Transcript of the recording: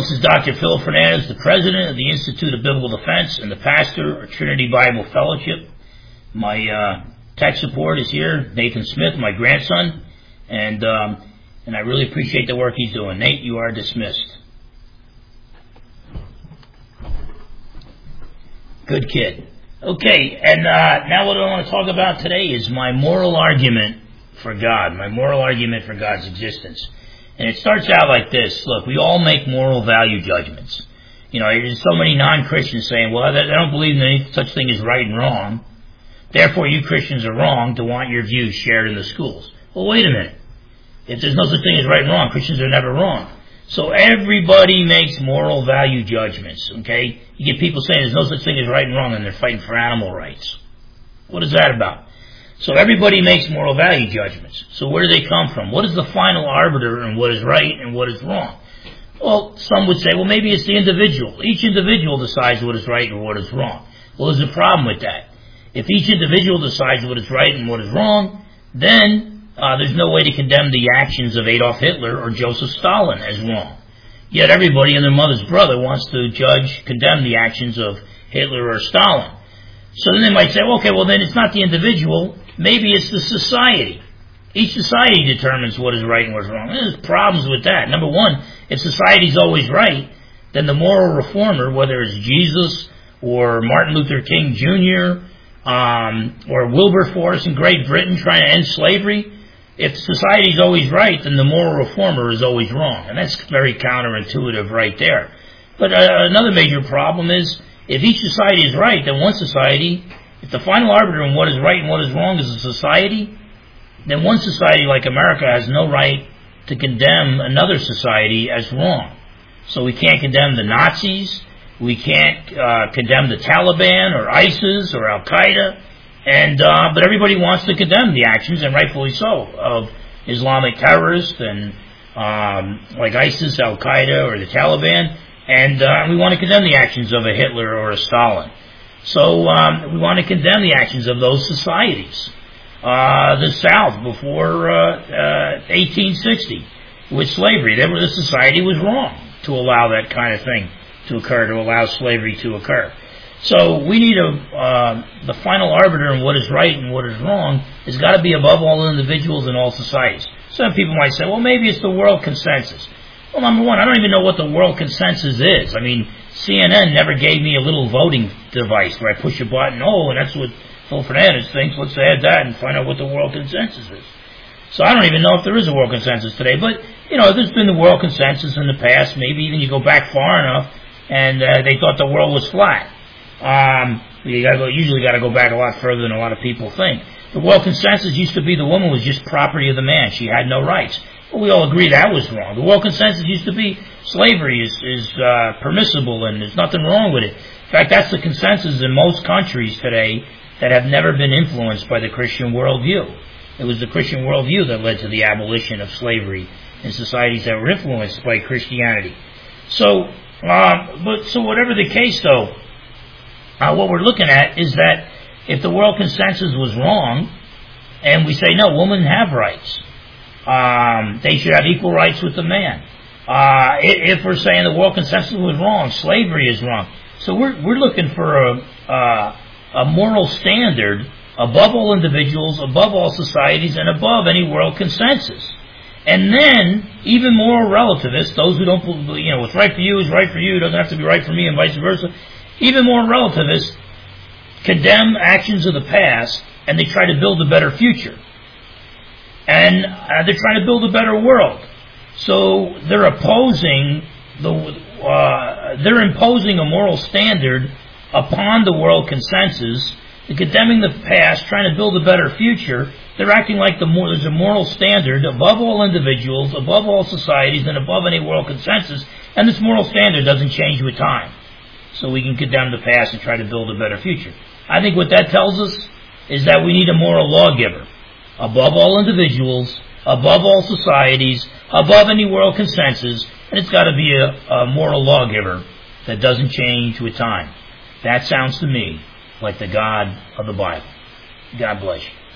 this is Dr. Philip Fernandez, the president of the Institute of Biblical Defense and the pastor of Trinity Bible Fellowship. My tech support is here, Nathan Smith, my grandson, and I really appreciate the work he's doing. Nate, you are dismissed. Good kid. Okay, and now what I want to talk about today is my moral argument for God, my moral argument for God's existence. And it starts out like this. Look, we all make moral value judgments. You know, there's so many non-Christians saying, well, they don't believe in any such thing as right and wrong. Therefore, you Christians are wrong to want your views shared in the schools. Well, wait a minute. If there's no such thing as right and wrong, Christians are never wrong. So everybody makes moral value judgments, okay? You get people saying there's no such thing as right and wrong, and they're fighting for animal rights. What is that about? So everybody makes moral value judgments. So where do they come from? What is the final arbiter in what is right and what is wrong? Well, some would say, well, maybe it's the individual. Each individual decides what is right and what is wrong. Well, there's a problem with that. If each individual decides what is right and what is wrong, then there's no way to condemn the actions of Adolf Hitler or Joseph Stalin as wrong. Yet everybody and their mother's brother wants to condemn the actions of Hitler or Stalin. So then they might say, okay, well then it's not the individual, maybe it's the society. Each society determines what is right and what is wrong. There's problems with that. Number one, if society's always right, then the moral reformer, whether it's Jesus or Martin Luther King Jr., or Wilberforce in Great Britain trying to end slavery, if society's always right, then the moral reformer is always wrong. And that's very counterintuitive right there. But another major problem is, if each society is right, then one society, if the final arbiter in what is right and what is wrong is a society, then one society like America has no right to condemn another society as wrong. So we can't condemn the Nazis, we can't condemn the Taliban or ISIS or Al-Qaeda, but everybody wants to condemn the actions, and rightfully so, of Islamic terrorists and like ISIS, Al-Qaeda, or the Taliban. And we want to condemn the actions of a Hitler or a Stalin. So we want to condemn the actions of those societies. The South before 1860 with slavery, the society was wrong to allow that kind of thing to occur, to allow slavery to occur. So we need the final arbiter in what is right and what is wrong has got to be above all individuals and all societies. Some people might say, well, maybe it's the world consensus. Well, number one, I don't even know what the world consensus is. I mean, CNN never gave me a little voting device where I push a button, and that's what Phil Fernandez thinks, let's add that and find out what the world consensus is. So I don't even know if there is a world consensus today, but, there's been the world consensus in the past, maybe even you go back far enough, and they thought the world was flat. Usually got to go back a lot further than a lot of people think. The world consensus used to be the woman was just property of the man. She had no rights. Well, we all agree that was wrong. The world consensus used to be slavery is permissible and there's nothing wrong with it. In fact, that's the consensus in most countries today that have never been influenced by the Christian worldview. It was the Christian worldview that led to the abolition of slavery in societies that were influenced by Christianity. So whatever the case, though, what we're looking at is that if the world consensus was wrong, and we say, no, women have rights, they should have equal rights with the man. If we're saying the world consensus was wrong, slavery is wrong. So we're looking for a moral standard above all individuals, above all societies, and above any world consensus. And then, even moral relativists, those who don't, what's right for you is right for you, it doesn't have to be right for me, and vice versa. Even more relativists condemn actions of the past, and they try to build a better future. And they're trying to build a better world. So they're imposing a moral standard upon the world consensus, and condemning the past, trying to build a better future. They're acting like there's a moral standard above all individuals, above all societies, and above any world consensus, and this moral standard doesn't change with time. So we can condemn the past and try to build a better future. I think what that tells us is that we need a moral lawgiver above all individuals, above all societies, above any world consensus, and it's got to be a moral lawgiver that doesn't change with time. That sounds to me like the God of the Bible. God bless you.